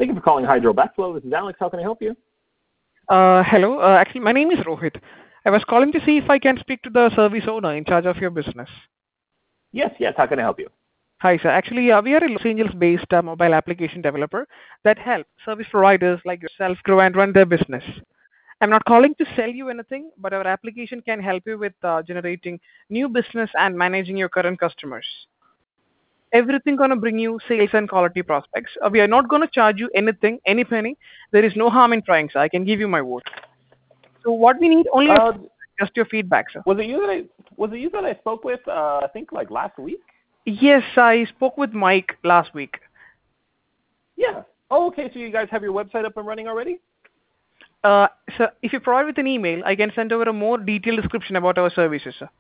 Thank you for calling Hydro Backflow. This is Alex. How can I help you? Hello. Actually, my name is Rohit. I was calling to see if I can speak to the service owner in charge of your business. Yes. How can I help you? Hi, sir. Actually, we are a Los Angeles-based mobile application developer that help service providers like yourself grow and run their business. I'm not calling to sell you anything, but our application can help you with generating new business and managing your current customers. Everything gonna bring you sales and quality prospects. We are not gonna charge you anything, any penny. There is no harm in trying, sir. I can give you my word. So what we need only Uh, just your feedback, sir. was it you that I spoke with? I think like last week. Yes, I spoke with Mike last week. Yeah. Oh, okay. So you guys have your website up and running already? So if you provide with an email, I can send over a more detailed description about our services, sir.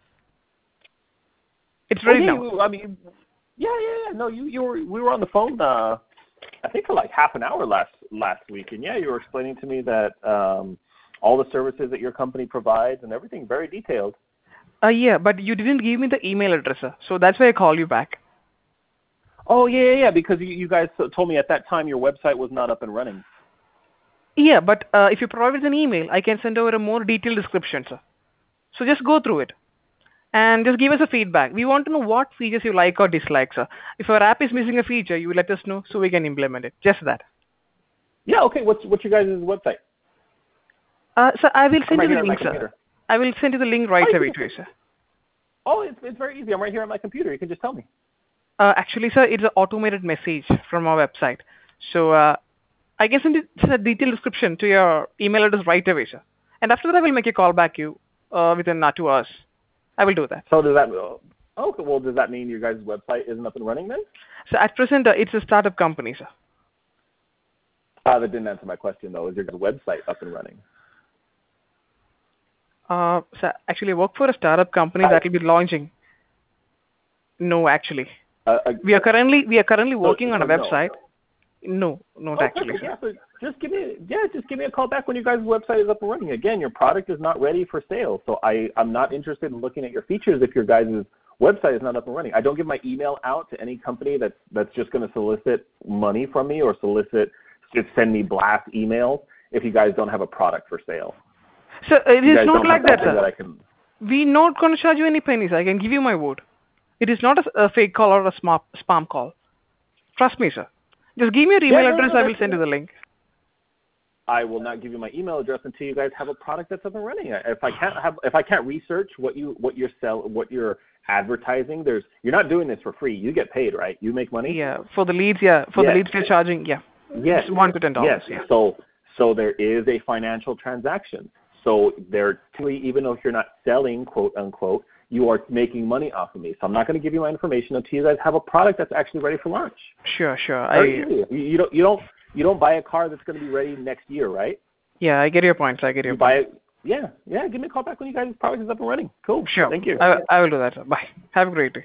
It's ready now. I mean, yeah. No, we were on the phone. I think for like half an hour last week, and yeah, you were explaining to me that all the services that your company provides and everything very detailed. Yeah, but you didn't give me the email address, sir. So that's why I call you back. Oh, yeah, because you guys told me at that time your website was not up and running. Yeah, but if you provide with an email, I can send over a more detailed description, sir. So just go through it and just give us a feedback. We want to know what features you like or dislike, sir. If our app is missing a feature, you will let us know so we can implement it. Just that. Yeah, okay. What's your guys' website? Sir, I will I'm send right you here the on my link, sir. computer. I will send you the link right away to you, sir. Oh, it's very easy. I'm right here on my computer. You can just tell me. Actually, sir, it's an automated message from our website. So I can send it a detailed description to your email address right away, sir. And after that, I will make a call back you within 2 hours. I will do that. So does that? Okay. Well, does that mean your guys' website isn't up and running then? So at present, it's a startup company, sir. That didn't answer my question though. Is your guys' website up and running? So actually, I work for a startup company that will be launching. No, actually, we are currently working on a website. No, not actually, perfect. sir. Yeah, so just give me a call back when your guys' website is up and running. Again, your product is not ready for sale, so I'm not interested in looking at your features if your guys' website is not up and running. I don't give my email out to any company that's just going to solicit money from me or just send me blast emails if you guys don't have a product for sale. So it is not like that, sir. That We're not going to charge you any pennies. I can give you my word. It is not a fake call or a spam call. Trust me, sir. Just give me your email address. I will send you the link. I will not give you my email address until you guys have a product that's up and running. If I can't research what you're advertising, you're not doing this for free. You get paid, right? You make money. Yeah, for the leads. Yeah, for the leads you're charging. Yeah. Yes. It's $1 to $10. Yes. Yeah. So there is a financial transaction. So even though you're not selling, quote unquote, you are making money off of me. So I'm not going to give you my information until you guys have a product that's actually ready for launch. Sure. You don't buy a car that's going to be ready next year, right? Yeah, I get your points. Buy it. Yeah. Give me a call back when you guys' product is up and running. Cool. Sure. Thank you. I will do that, sir. Bye. Have a great day.